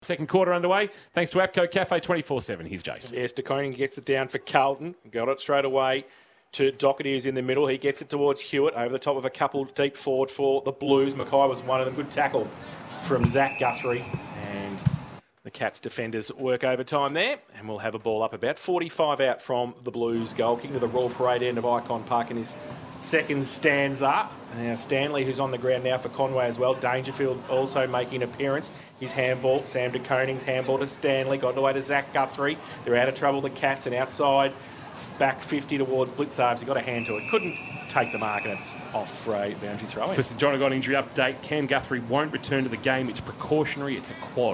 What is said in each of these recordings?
Second quarter underway. Thanks to APCO Cafe 24/7. Here's Jason. Yes, De Koning gets it down for Carlton. Got it straight away to Doherty, who's in the middle. He gets it towards Hewitt over the top of a couple deep forward for the Blues. Mackay was one of them. Good tackle from Zach Guthrie. And the Cats defenders work overtime there. And we'll have a ball up about 45 out from the Blues goal. Kicking to the Royal Parade end of Icon Park in his second stanza. Now Stanley, who's on the ground now for Conway as well. Dangerfield also making an appearance. His handball, Sam De Koning's handball to Stanley. Got away to Zach Guthrie. They're out of trouble, the Cats, and outside back 50 towards Blitzarves. He got a hand to it. Couldn't take the mark, and it's off for a boundary throw. For St John, I got injury update. Cam Guthrie won't return to the game. It's precautionary. It's a quad.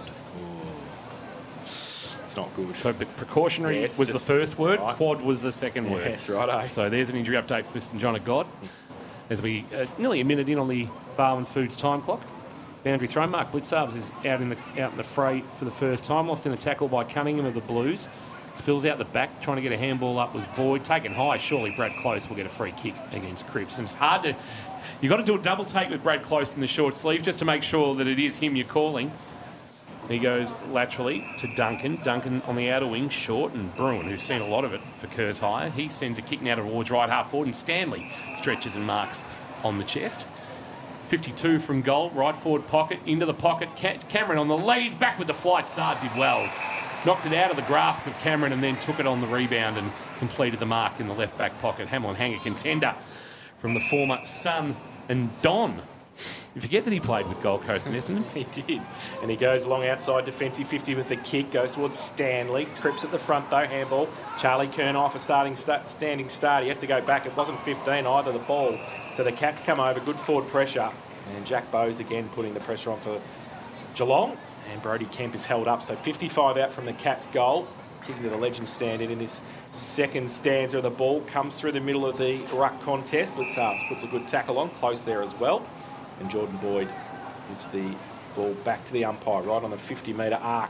It's not good. So precautionary was the first word. Right. Quad was the second word. Yes, right. So there's an injury update for St John of God. As we nearly a minute in on the Barwon Foods time clock. Boundary throw. Mark Blitzarves is out in the fray for the first time. Lost in a tackle by Cunningham of the Blues. Spills out the back, trying to get a handball up was Boyd. Taken high, surely Brad Close will get a free kick against Cripps. And it's hard to... You've got to do a double take with Brad Close in the short sleeve just to make sure that it is him you're calling. He goes laterally to Duncan. Duncan on the outer wing, short, and Bruin, who's seen a lot of it for Kerrs Hire. He sends a kick now towards right half forward, and Stanley stretches and marks on the chest. 52 from goal, right forward pocket, into the pocket. Cameron on the lead, back with the flight. Saad did well. Knocked it out of the grasp of Cameron and then took it on the rebound and completed the mark in the left back pocket. Hamlin Hanger contender from the former Sun and Don. You forget that he played with Gold Coast and Essendon. He did. And he goes along outside defensive 50 with the kick. Goes towards Stanley. Cripps at the front though. Handball. Charlie Kernoff a standing start. He has to go back. It wasn't 15 either, the ball. So the Cats come over. Good forward pressure. And Jack Bowes again putting the pressure on for Geelong. And Brody Kemp is held up. So 55 out from the Cats goal. Kicking to the legend standard in this second stanza of the ball. Comes through the middle of the ruck contest. Blitzarves puts a good tackle on. Close there as well. And Jordan Boyd gives the ball back to the umpire right on the 50-metre arc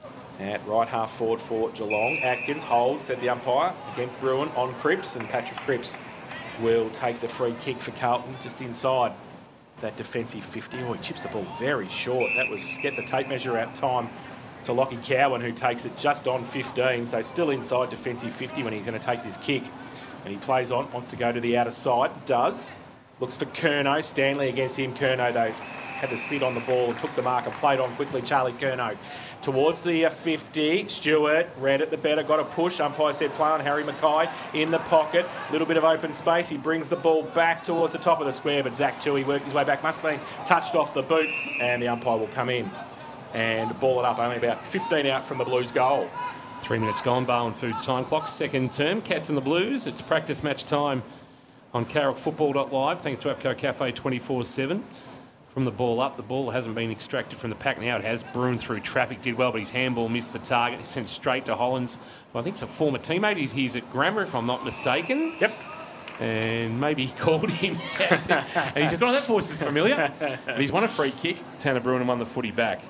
at right half forward for Geelong. Atkins holds, said the umpire, against Bruin on Cripps, and Patrick Cripps will take the free kick for Carlton just inside that defensive 50. Oh, he chips the ball very short. That was get the tape measure out time to Lockie Cowan, who takes it just on 15, so still inside defensive 50 when he's going to take this kick. And he plays on, wants to go to the outer side, does. Looks for Curnow. Stanley against him. Curnow, though, had to sit on the ball and took the mark and played on quickly. Charlie Curnow towards the 50. Stewart read it the better, got a push. Umpire said play on Harry Mackay in the pocket. Little bit of open space. He brings the ball back towards the top of the square, but Zach Tui worked his way back. Must have been touched off the boot, and the umpire will come in and ball it up. Only about 15 out from the Blues goal. 3 minutes gone. Barwon Foods time clock. Second term. Cats and the Blues. It's practice match time on carrickfootball.live, thanks to APCO Cafe 24/7. From the ball up, the ball hasn't been extracted from the pack. Now it has. Bruin through traffic, did well, but his handball missed the target. He sent straight to Hollands. Well, I think it's a former teammate. He's at Grammar, if I'm not mistaken. Yep. And maybe he called him. And he said, oh, that voice is familiar. But he's won a free kick. Tanner Bruin won the footy back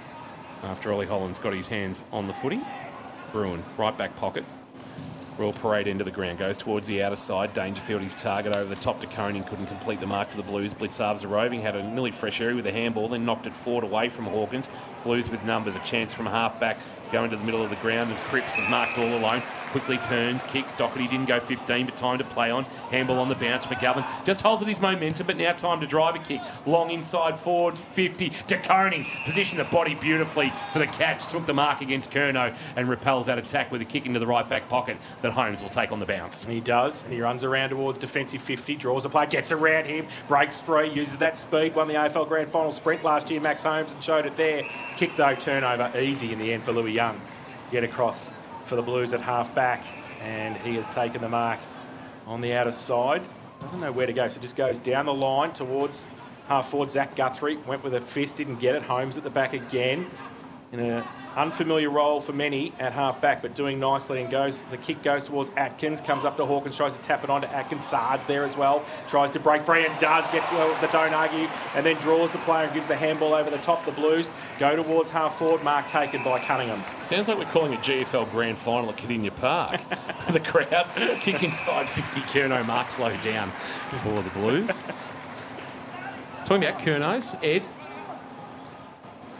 after Ollie Hollands got his hands on the footy. Bruin, right back pocket. Royal Parade end of the ground. Goes towards the outer side. Dangerfield, his target over the top to Koning. Couldn't complete the mark for the Blues. Blitzarves are roving. Had a nearly fresh area with a handball. Then knocked it forward away from Hawkins. Blues with numbers. A chance from half back to go into the middle of the ground. And Cripps is marked all alone. Quickly turns. Kicks. Doherty didn't go 15, but time to play on. Handball on the bounce. McGovern just hold with his momentum, but now time to drive a kick. Long inside forward. 50 to Koning. Positioned the body beautifully for the Cats. Took the mark against Curnow and repels that attack with a kick into the right back pocket that Holmes will take on the bounce. He does, and he runs around towards defensive 50, draws a play, gets around him, breaks free, uses that speed, won the AFL Grand Final sprint last year, Max Holmes, and showed it there. Kick, though, turnover, easy in the end for Louis Young. Get across for the Blues at half back, and he has taken the mark on the outer side. Doesn't know where to go, so just goes down the line towards half forward. Zach Guthrie went with a fist, didn't get it. Holmes at the back again in an unfamiliar role for many at half back, but doing nicely, and goes. The kick goes towards Atkins, comes up to Hawkins, tries to tap it onto Atkins. Sard's there as well, tries to break free and does, gets well the don't argue, and then draws the player and gives the handball over the top. The Blues go towards half forward, mark taken by Cunningham. Sounds like we're calling a GFL Grand Final at Cardinia Park. The crowd kick inside 50. Curnow marks low down for the Blues. Talking about Curnow's, Ed.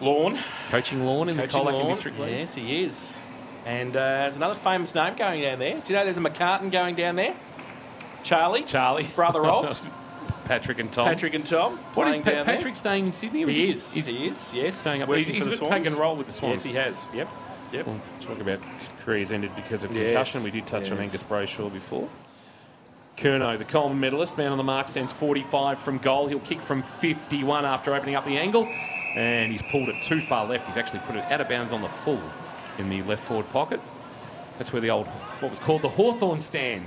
Lawn. Coaching Lawn in the Colac District League. Yes, he is. And there's another famous name going down there. Do you know there's a McCartan going down there? Charlie. Brother of. Patrick and Tom. What is Patrick staying in Sydney? He is, yes. Staying up. He's taken a role with the Swans. Yes, he has. Yep. We'll talk about careers ended because of concussion. We did touch on Angus Brayshaw before. Curnow, the Coleman medalist, man on the mark, stands 45 from goal. He'll kick from 51 after opening up the angle, and he's pulled it too far left. He's actually put it out of bounds on the full in the left forward pocket. That's where the old, what was called the Hawthorn stand,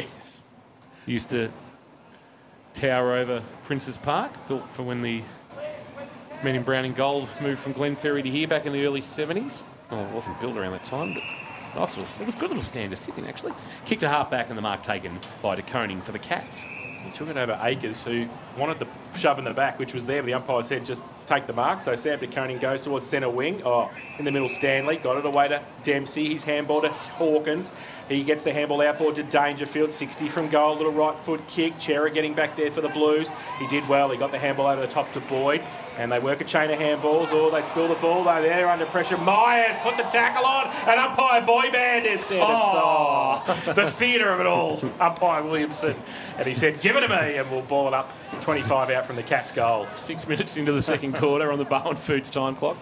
used to tower over Princes Park, built for when the men in brown and gold moved from Glenferrie to here back in the early 70s. Well, it wasn't built around that time, but nice little, it was a good little stand to sit in, actually. Kicked a half back and the mark taken by De Koning for the Cats. He took it over Akers, who wanted the shove in the back, which was there, but the umpire said just take the mark. So Sam De Koning goes towards centre wing. In the middle, Stanley got it away to Dempsey. He's handball to Hawkins. He gets the handball outboard to Dangerfield. 60 from goal, little right foot kick. Chera getting back there for the Blues. He did well. He got the handball over the top to Boyd. And they work a chain of handballs. They spill the ball. They're there under pressure. Myers put the tackle on. And umpire Boyband has said it's the theatre of it all. Umpire Williamson. And he said, give it to me. And we'll ball it up 25 out from the Cats' goal. 6 minutes into the second quarter on the Barwon Foods time clock.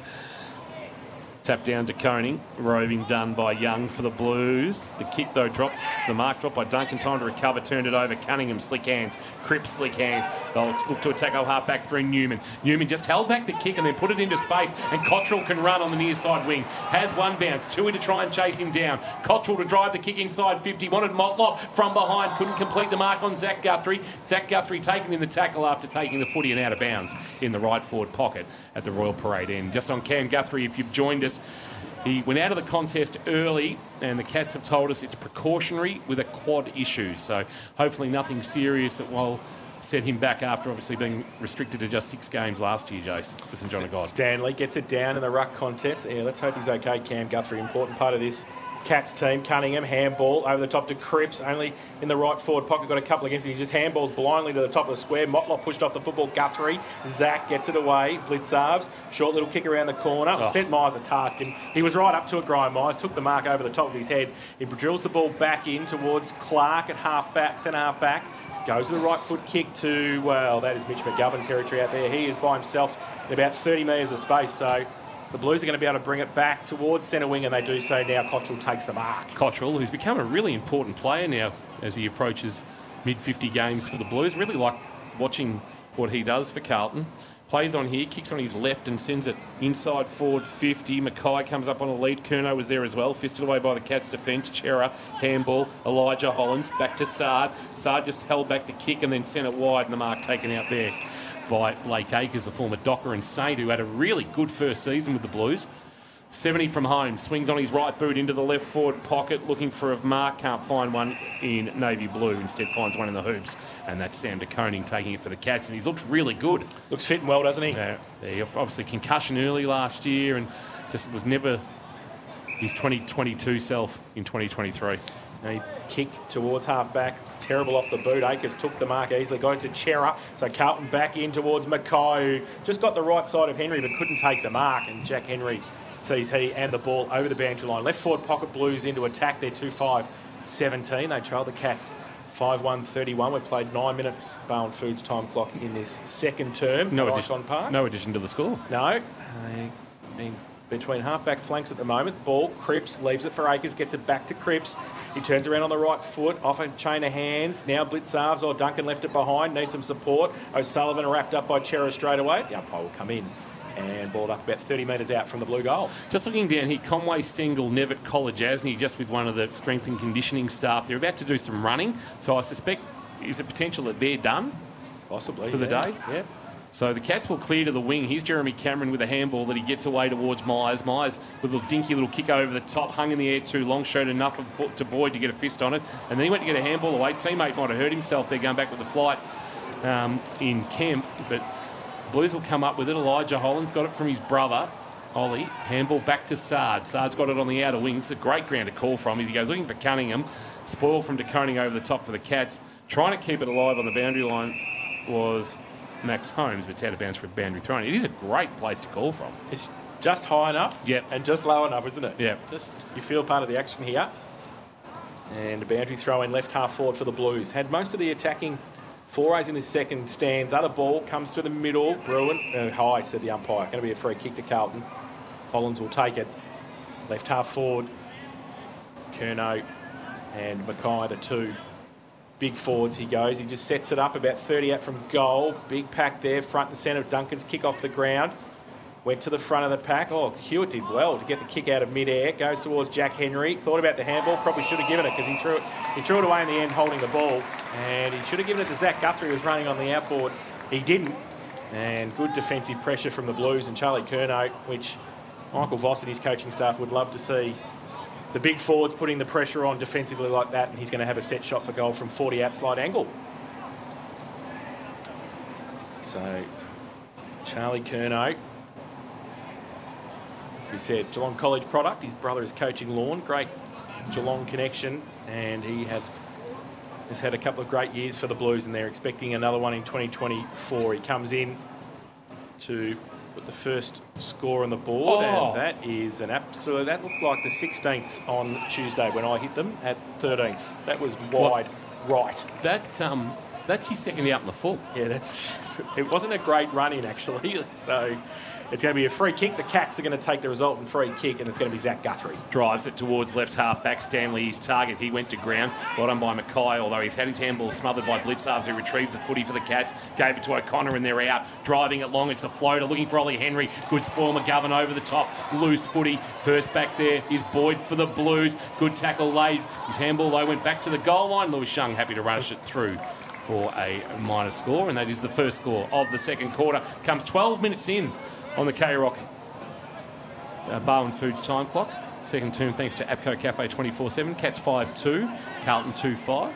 Tap down to Koning. Roving done by Young for the Blues. The kick, though, dropped. The mark dropped by Duncan. Time to recover. Turned it over. Cunningham, slick hands. Cripps, slick hands. They'll look to attack half back through Newman. Newman just held back the kick and then put it into space. And Cottrell can run on the near side wing. Has one bounce. Two in to try and chase him down. Cottrell to drive the kick inside 50. Wanted Motlop from behind. Couldn't complete the mark on Zach Guthrie. Zach Guthrie taken in the tackle after taking the footy and out of bounds in the right forward pocket at the Royal Parade end. Just on Cam Guthrie, if you've joined us, he went out of the contest early, and the Cats have told us it's precautionary with a quad issue. So hopefully nothing serious that will set him back after obviously being restricted to just 6 games last year, Jace, for St John of God. Stanley gets it down in the ruck contest. Yeah, let's hope he's okay, Cam Guthrie. Important part of this Cats team. Cunningham, handball over the top to Cripps, only in the right forward pocket, got a couple against him. He just handballs blindly to the top of the square. Motlop pushed off the football. Guthrie, Zach gets it away. Blitzarves, short little kick around the corner. Sent Myers a task, and he was right up to it. Graham Myers took the mark over the top of his head. He drills the ball back in towards Clark at half back, centre half back. Goes to the right foot kick to, well, that is Mitch McGovern territory out there. He is by himself in about 30 metres of space, so the Blues are going to be able to bring it back towards centre wing, and they do so now. Cottrell takes the mark. Cottrell, who's become a really important player now as he approaches mid-50 games for the Blues. Really like watching what he does for Carlton. Plays on here, kicks on his left and sends it inside forward 50. Mackay comes up on a lead. Curnow was there as well. Fisted away by the Cats' defence. Chera, handball. Elijah Hollins back to Sard. Sard just held back the kick and then sent it wide, and the mark taken out there by Blake Acres, the former Docker and Saint, who had a really good first season with the Blues. 70 from home, swings on his right boot into the left forward pocket, looking for a mark, can't find one in navy blue, instead finds one in the hoops, and that's Sam De Koning taking it for the Cats, and he's looked really good. Looks fit and well, doesn't he? He obviously concussion early last year, and just was never his 2022 self in 2023. A kick towards half-back, terrible off the boot. Akers took the mark easily, got it to Chera. So Carlton back in towards Mackay, who just got the right side of Henry but couldn't take the mark. And Jack Henry sees he and the ball over the boundary line. Left forward pocket Blues into attack. They're 2-5-17. They trail the Cats 5-1-31. We've played 9 minutes, Barwon Foods time clock in this second term. No addition to the score. No. Between half-back flanks at the moment. Ball, Cripps leaves it for Akers, gets it back to Cripps. He turns around on the right foot, off a chain of hands. Now Blitzarves or Duncan left it behind, needs some support. O'Sullivan wrapped up by Chera straight away. The umpire will come in and balled up about 30 metres out from the blue goal. Just looking down here, Conway, Stengel, Nevitt, Kolajasny, just with one of the strength and conditioning staff. They're about to do some running, so I suspect is a potential that they're done? Possibly. For the day? Yeah. So the Cats will clear to the wing. Here's Jeremy Cameron with a handball that he gets away towards Myers. Myers with a dinky little kick over the top, hung in the air too long, showed enough to Boyd to get a fist on it. And then he went to get a handball away. Teammate might have hurt himself there going back with the flight in Kemp. But Blues will come up with it. Elijah Hollins got it from his brother, Ollie. Handball back to Sard. Sard's got it on the outer wing. This is a great ground to call from as he goes looking for Cunningham. Spoil from De Koning over the top for the Cats. Trying to keep it alive on the boundary line was Max Holmes, but it's out of bounds for a boundary throw. It is a great place to call from. It's just high enough and just low enough, isn't it? Yeah. Just you feel part of the action here. And a boundary throw in left half forward for the Blues. Had most of the attacking forays in this second stands. Other ball comes to the middle. Bruin, high, said the umpire. Going to be a free kick to Carlton. Hollands will take it. Left half forward. Curnow and Mackay, the two big forwards he goes. He just sets it up about 30 out from goal. Big pack there, front and centre. Duncan's kick off the ground. Went to the front of the pack. Oh, Hewitt did well to get the kick out of mid-air. Goes towards Jack Henry. Thought about the handball. Probably should have given it because he threw it away in the end holding the ball. And he should have given it to Zach Guthrie, who was running on the outboard. He didn't. And good defensive pressure from the Blues and Charlie Curnow, which Michael Voss and his coaching staff would love to see. The big forwards putting the pressure on defensively like that, and he's going to have a set shot for goal from 40 out slide angle. So, Charlie Curnow, as we said, Geelong College product. His brother is coaching Lawn. Great Geelong connection, and he has had a couple of great years for the Blues, and they're expecting another one in 2024. He comes in to put the first score on the board, and that is an absolute... That looked like the 16th on Tuesday when I hit them at 13th. That was wide right. That's his second out in the full. Yeah, it wasn't a great run-in, actually. So it's going to be a free kick. The Cats are going to take the resultant free kick, and it's going to be Zach Guthrie. Drives it towards left half back. Stanley, his target. He went to ground. Well done by Mackay, although he's had his handball smothered by Blitzarves, who retrieved the footy for the Cats. Gave it to O'Connor, and they're out. Driving it long. It's a floater. Looking for Ollie Henry. Good spoil. McGovern over the top. Loose footy. First back there is Boyd for the Blues. Good tackle laid. His handball, though, went back to the goal line. Lewis Young happy to rush it through for a minor score, and that is the first score of the second quarter. Comes 12 minutes in on the K-Rock Barwon Foods time clock. Second term thanks to APCO Cafe 24/7. Cats 5-2, Carlton 2-5.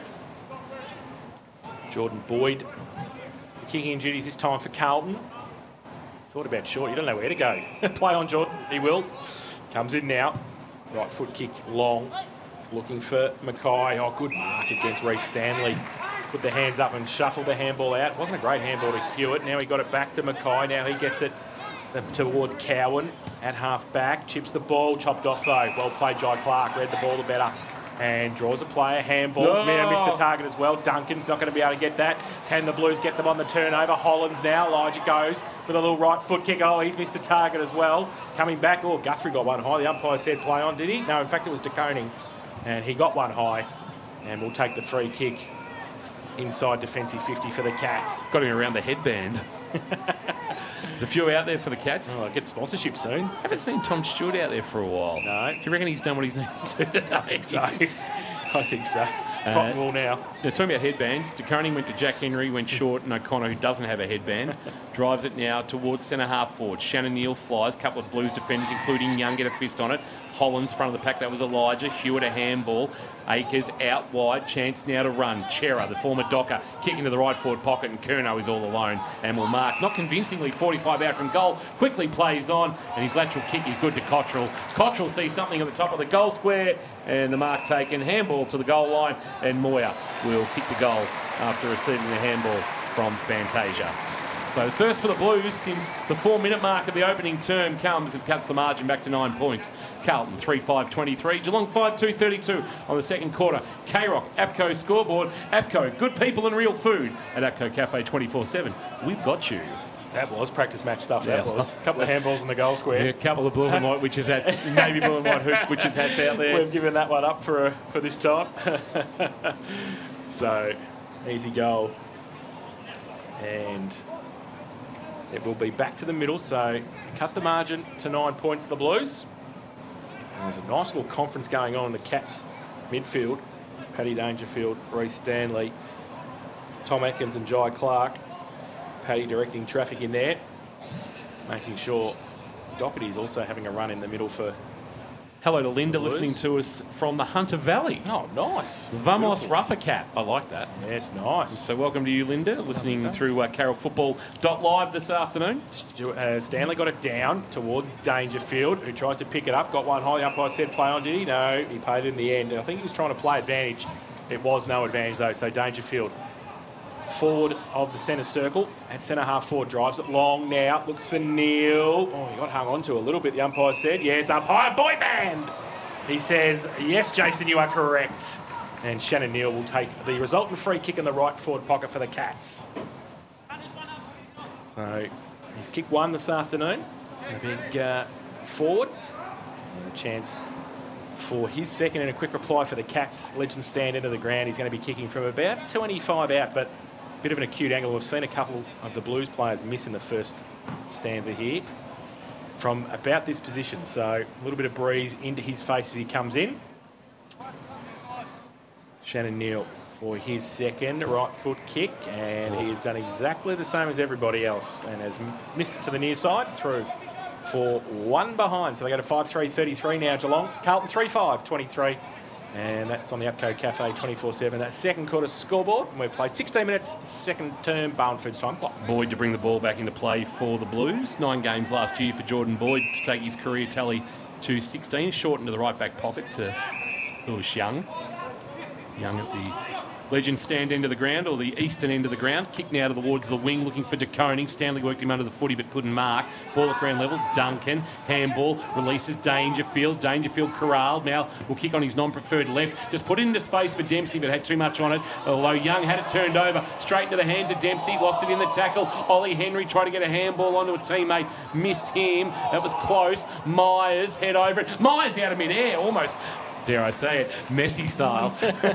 Jordan Boyd, the kicking in duties this time for Carlton. Thought about short, you don't know where to go. Play on, Jordan, he will. Comes in now. Right foot kick long. Looking for Mackay. Oh, good mark against Reece Stanley. Put the hands up and shuffled the handball out. It wasn't a great handball to Hewitt. Now he got it back to Mackay. Now he gets it towards Cowan at half back. Chips the ball. Chopped off though. Well played, Jai Clark. Read the ball the better. And draws a player. Handball. Now missed the target as well. Duncan's not going to be able to get that. Can the Blues get them on the turnover? Hollands now. Elijah goes with a little right foot kick. Oh, he's missed a target as well. Coming back. Oh, Guthrie got one high. The umpire said play on, did he? No, in fact it was De Koning. And he got one high. And we'll take the free kick. Inside defensive 50 for the Cats. Got him around the headband. There's a few out there for the Cats. Oh, I'll get sponsorship soon. I haven't seen Tom Stewart out there for a while. No. Do you reckon he's done what he's needed to do? I think so. I think so. Cotton wool now. Now, talking about headbands, De Koning went to Jack Henry, went short, and O'Connor, who doesn't have a headband, drives it now towards centre half forward. Shannon Neal flies, a couple of Blues defenders, including Young, get a fist on it. Hollands, front of the pack, that was Elijah. Hewitt, a handball. Akers out wide, chance now to run. Chera, the former Docker, kicking to the right forward pocket, and Curnow is all alone and will mark. Not convincingly, 45 out from goal. Quickly plays on, and his lateral kick is good to Cottrell. Cottrell sees something at the top of the goal square, and the mark taken. Handball to the goal line, and Moyer will kick the goal after receiving the handball from Fantasia. So first for the Blues since the 4-minute mark of the opening term comes and cuts the margin back to 9 points. Carlton 3-5-23, Geelong 5-2-32 on the second quarter. K-Rock, APCO scoreboard. APCO, good people and real food at APCO Cafe 24/7. We've got you. That was practice match stuff, that was. A couple of handballs in the goal square. Yeah, a couple of blue and white witches hats, maybe blue and white hoop witches hats out there. We've given that one up for this time. So, easy goal. And it will be back to the middle, so cut the margin to 9 points, the Blues. And there's a nice little conference going on in the Cats midfield. Paddy Dangerfield, Reece Stanley, Tom Atkins and Jai Clark. Paddy directing traffic in there, making sure Doherty's also having a run in the middle for... Hello to Linda listening to us from the Hunter Valley. Oh, nice. Vamos Ruffacat. I like that. Yes, nice. So welcome to you, Linda, listening through carolfootball.live this afternoon. Stanley got it down towards Dangerfield, who tries to pick it up. Got one high. The umpire said play on, did he? No, he paid it in the end. I think he was trying to play advantage. It was no advantage, though, so Dangerfield forward of the centre circle. At centre half forward, drives it long now. Looks for Neil. Oh, he got hung on to a little bit, the umpire said. Yes, umpire, boy band. He says, yes, Jason, you are correct. And Shannon Neal will take the resultant free kick in the right forward pocket for the Cats. So he's kicked one this afternoon. A big forward. And a chance for his second and a quick reply for the Cats. Legend stand into the ground. He's going to be kicking from about 25 out, but a bit of an acute angle. We've seen a couple of the Blues players miss in the first stanza here from about this position. So a little bit of breeze into his face as he comes in. Shannon Neal for his second right foot kick, and he has done exactly the same as everybody else and has missed it to the near side through for one behind. So they go to 5-3-33 now, Geelong. Carlton 3-5-23. And that's on the Upco Cafe 24/7. That second quarter scoreboard. And we've played 16 minutes, second term, Barwon Foods time clock. Boyd to bring the ball back into play for the Blues. 9 games last year for Jordan Boyd to take his career tally to 16. Shortened to the right back pocket to Lewis Young. Young at the Legend stand end of the ground, or the eastern end of the ground. Kick now towards the wing, looking for De Koning. Stanley worked him under the footy, but couldn't mark. Ball at ground level. Duncan. Handball. Releases Dangerfield. Dangerfield corralled. Now will kick on his non-preferred left. Just put it into space for Dempsey, but had too much on it. Although Young had it turned over. Straight into the hands of Dempsey. Lost it in the tackle. Ollie Henry tried to get a handball onto a teammate. Missed him. That was close. Myers head over it. Myers out of mid-air. Almost, dare I say it, Messi style.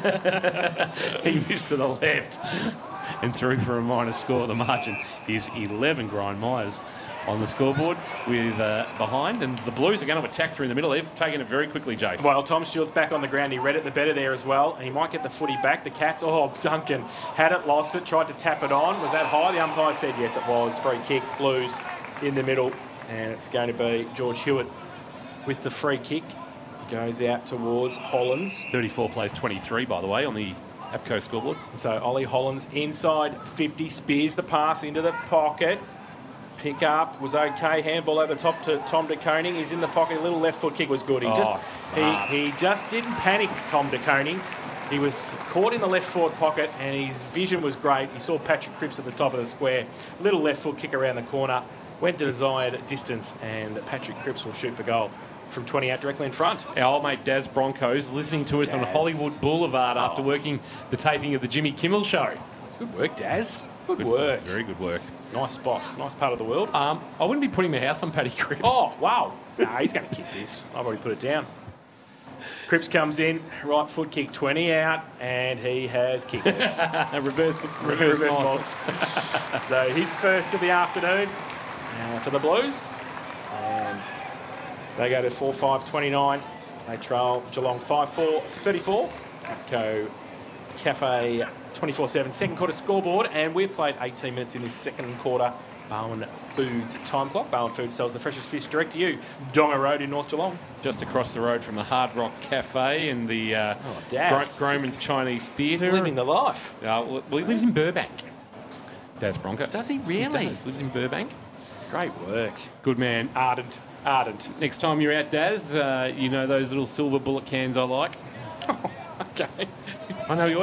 He missed to the left and threw for a minor score. The margin is 11. Brian Myers on the scoreboard with behind, and the Blues are going to attack through the middle. They've taken it very quickly, Jason. Well, Tom Steele's back on the ground. He read it the better there as well, and he might get the footy back. The Cats, Duncan had it, lost it, tried to tap it on. Was that high? The umpire said yes, it was. Free kick, Blues in the middle, and it's going to be George Hewitt with the free kick. Goes out towards Hollands. 34 plays 23, by the way, on the APCO scoreboard. So Ollie Hollands inside 50, spears the pass into the pocket. Pick up was okay. Handball over the top to Tom De Koning. He's in the pocket. A little left foot kick was good. He just didn't panic, Tom De Koning. He was caught in the left forward pocket, and his vision was great. He saw Patrick Cripps at the top of the square. Little left foot kick around the corner. Went the desired distance, and Patrick Cripps will shoot for goal from 20 out directly in front. Our old mate Daz Broncos listening to us on Hollywood Boulevard after working the taping of the Jimmy Kimmel show. Good work, Daz. Good work. Very good work. Nice spot. Nice part of the world. I wouldn't be putting my house on Paddy Cripps. Oh, wow. Nah, he's going to kick this. I've already put it down. Cripps comes in, right foot kick 20 out, and he has kicked this. reverse Moss. So his first of the afternoon for the Blues. And they go to 4-5-29. They trail Geelong 5-4-34. APCO Cafe 24/7 second quarter scoreboard, and we've played 18 minutes in this second quarter. Barwon Foods time clock. Barwon Foods sells the freshest fish direct to you. Donga Road in North Geelong. Just across the road from the Hard Rock Cafe and the Daz. Groman's Chinese Theatre. Living the life. Well, he lives in Burbank. Daz Broncos. Does he really? He does. Lives in Burbank. Great work. Good man. Ardent. Next time you're out, Daz, you know those little silver bullet cans I like. Okay. I know he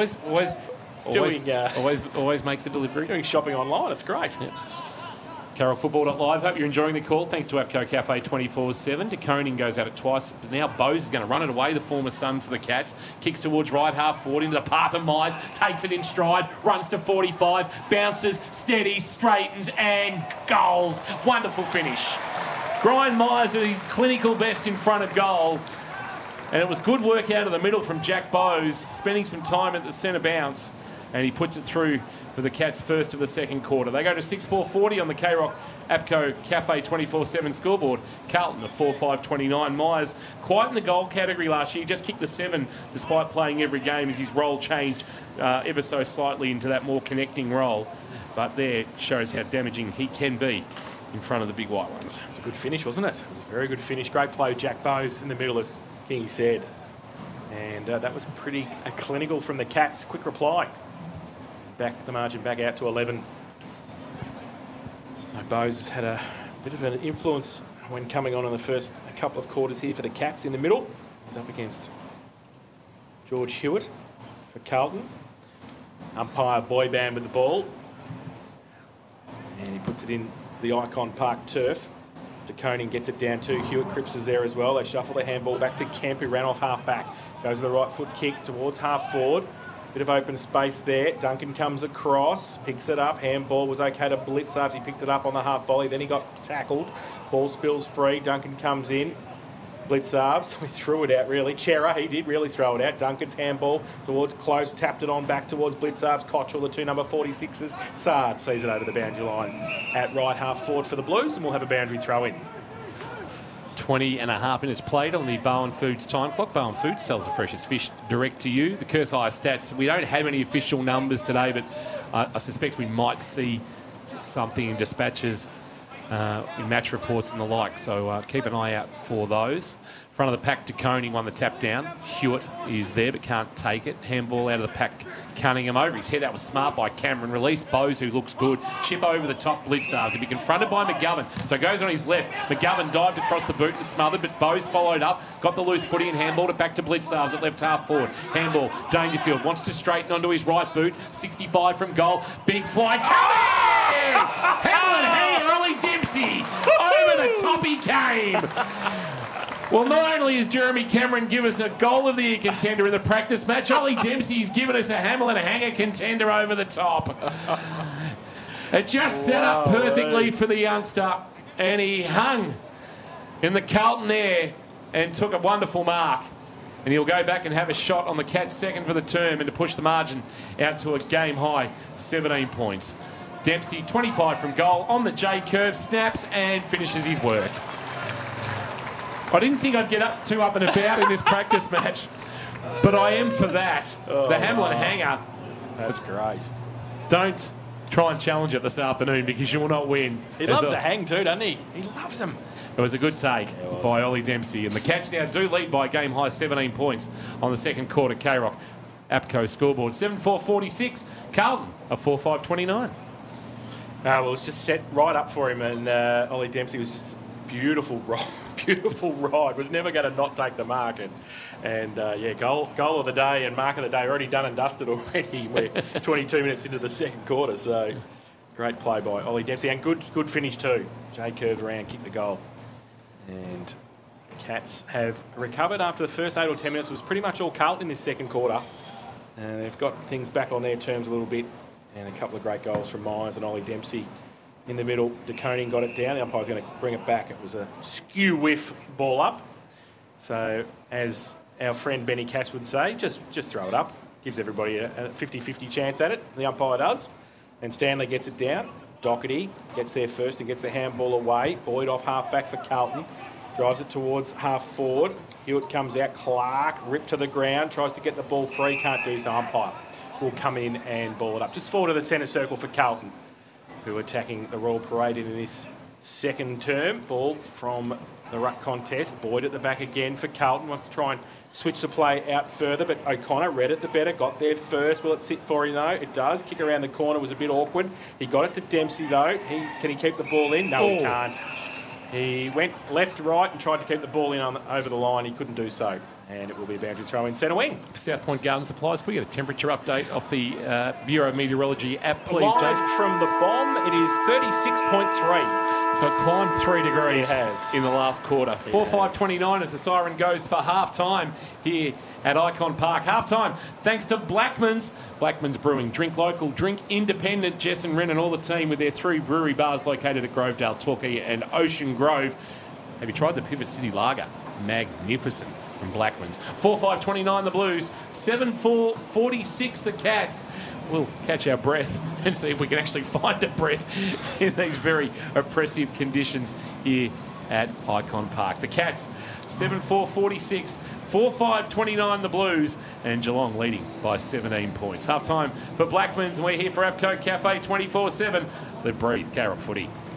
always makes a delivery. Doing shopping online. It's great. Yeah. CarrollFootball.live. Hope you're enjoying the call. Thanks to APCO Cafe 24/7. De Koning goes at it twice, but now Bose is going to run it away, the former son for the Cats. Kicks towards right half forward into the path of Myers. Takes it in stride. Runs to 45. Bounces. Steadies. Straightens. And goals. Wonderful finish. Brian Myers at his clinical best in front of goal. And it was good work out of the middle from Jack Bose, spending some time at the centre bounce. And he puts it through for the Cats' first of the second quarter. They go to 6-4-40 on the K-Rock APCO Cafe 24/7 scoreboard. Carlton to 4-5-29. Myers, quite in the goal category last year. He just kicked the 7 despite playing every game as his role changed ever so slightly into that more connecting role. But there shows how damaging he can be in front of the big white ones. It was a good finish, wasn't it? It was a very good finish. Great play, Jack Bose in the middle, as King said. And that was pretty clinical from the Cats. Quick reply. Back the margin back out to 11. So Bose has had a bit of an influence when coming on in the first couple of quarters here for the Cats in the middle. He's up against George Hewitt for Carlton. Umpire Boyban with the ball. And he puts it in to the Icon Park turf. De Koning gets it down too. Hewitt Cripps is there as well. They shuffle the handball back to Kemp, who ran off half-back. Goes with the right foot kick towards half-forward. Bit of open space there. Duncan comes across, picks it up. Handball was okay to Blitzarves. He picked it up on the half volley. Then he got tackled. Ball spills free. Duncan comes in. Blitzarves, we threw it out really. Chera, he did really throw it out. Duncan's handball towards close, tapped it on back towards Blitzarves. Cottrell, the two number 46s. Sard sees it over the boundary line at right half forward for the Blues, and we'll have a boundary throw in. 20 and a half minutes played on the Bowen Foods time clock. Bowen Foods sells the freshest fish direct to you. The Curse Hire stats, we don't have any official numbers today, but I suspect we might see something in dispatches, in match reports and the like, so keep an eye out for those. Front of the pack, De Koning won the tap down. Hewitt is there but can't take it. Handball out of the pack, Cunningham over his head. That was smart by Cameron. Released Bose, who looks good. Chip over the top, Blitzarves. He'll be confronted by McGovern, so goes on his left. McGovern dived across the boot and smothered, but Bose followed up, got the loose footy and handballed it back to Blitzarves at left half forward. Handball, Dangerfield wants to straighten onto his right boot. 65 from goal. Big fly coming! Hamlin hanger, Ollie Dempsey. Over the top he came. Well, not only has Jeremy Cameron given us a goal of the year contender in the practice match, Ollie Dempsey's given us a Hamlin hanger contender over the top. It just set up perfectly for the youngster, and he hung in the Carlton air and took a wonderful mark. And he'll go back and have a shot on the Cats' second for the term and to push the margin out to a game-high 17 points. Dempsey, 25 from goal, on the J-curve, snaps and finishes his work. I didn't think I'd get too up and about in this practice match, but I am for that. The Hamlin hanger. That's great. Don't try and challenge it this afternoon because you will not win. He loves a hang too, doesn't he? He loves them. It was a good take by Ollie Dempsey. And the Cats now do lead by a game-high 17 points on the second quarter. K-Rock, APCO scoreboard. 7-4-46. Carlton, a 4-5-29. Well, it was just set right up for him, and Ollie Dempsey was just beautiful ride. Was never going to not take the mark. And goal of the day and mark of the day already done and dusted already. We're 22 minutes into the second quarter, so great play by Ollie Dempsey. And good finish too. Jay curved around, kicked the goal. And Cats have recovered after the first 8 or 10 minutes. It was pretty much all Carlton in this second quarter. And they've got things back on their terms a little bit. And a couple of great goals from Myers and Ollie Dempsey. In the middle, De Koning got it down. The umpire's going to bring it back. It was a skew whiff ball up. So, as our friend Benny Cass would say, just throw it up. Gives everybody a 50-50 chance at it. The umpire does. And Stanley gets it down. Doherty gets there first and gets the handball away. Boyd off half-back for Carlton. Drives it towards half-forward. Hewitt comes out. Clark ripped to the ground. Tries to get the ball free. Can't do so. Umpire will come in and ball it up. Just forward to the centre circle for Carlton, who are attacking the Royal Parade in this second term. Ball from the ruck contest. Boyd at the back again for Carlton. Wants to try and switch the play out further, but O'Connor read it the better. Got there first. Will it sit for him, though? It does. Kick around the corner was a bit awkward. He got it to Dempsey, though. Can he keep the ball in? No, he can't. He went left, right, and tried to keep the ball in over the line. He couldn't do so. And it will be a boundary throw in centre wing. South Point Garden Supplies, can we get a temperature update off the Bureau of Meteorology app, please, Jason? From the bomb, it is 36.3. So it's climbed 3 degrees It has. in the last quarter. 4-5-29 as the siren goes for half-time here at Icon Park. Half-time thanks to Blackman's. Blackman's Brewing. Drink local, drink independent. Jess and Ren and all the team with their 3 brewery bars located at Grovedale, Torquay and Ocean Grove. Have you tried the Pivot City Lager? Magnificent from Blackman's. 4-5-29 the Blues. 7-4-46 the Cats. We'll catch our breath and see if we can actually find a breath in these very oppressive conditions here at Icon Park. The Cats, 7-4-46, 4-5-29 the Blues, and Geelong leading by 17 points. Half time for Blackman's, and we're here for APCO Cafe 24/7. Live, breathe, K-Rock footy.